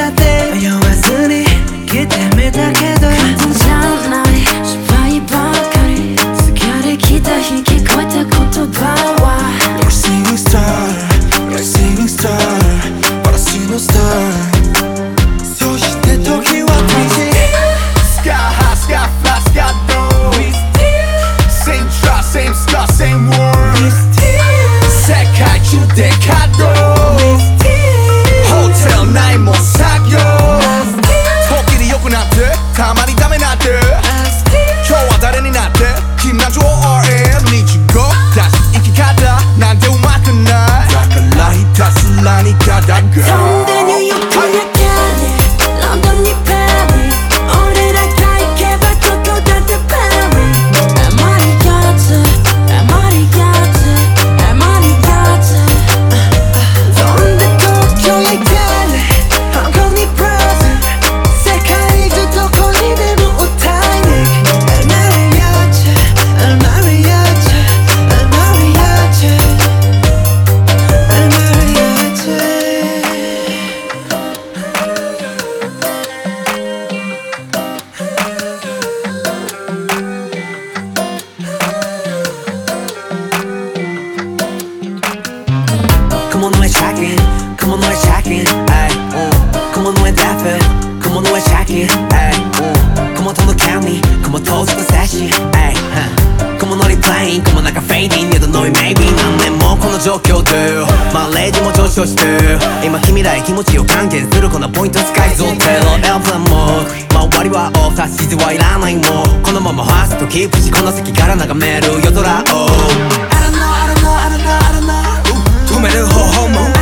したって迷わずに来てみたけど簡単じゃない失敗ばかり疲れきた日聞こえた言葉は You're a singing star, you're a singing star 私のスターそして時は経ち Sky high, sky fly, sky low Same try, same scar, same word 世界中で稼働 Hotel ないもん作業時に良くなってたまにダメなって今日は誰になって君な情 RM 日語出す生き方なんてうまくないだからひたすらにただが飛んでニューヨークやキャリーロンドンにパリ俺らが行けばどこだってパリあまりがつあまりがつあまりがつ飛んで東京やキャリー香港にブラジル世界中どこにでも歌いに行く El mariachi El mariachi El mariachi El mariachi Come on, let's check in. Come on, let's check in. Ay, Come on, let's tap it. Come on, let's check in. Ay, Come on, don't count me. Come on, toast the session. Ay, Come on, not playing. Come on, like a fading. You don't know it, maybe. 何年もこの状況でマイレージも上昇して今君らへ気持ちを還元するこのポイント使いぞテロエアプランモード周りはオフ指図はいらないもうこのままファーストキープしこの席から眺める夜空を I don't know, I don't know, I don't know, I don't know 埋める方法も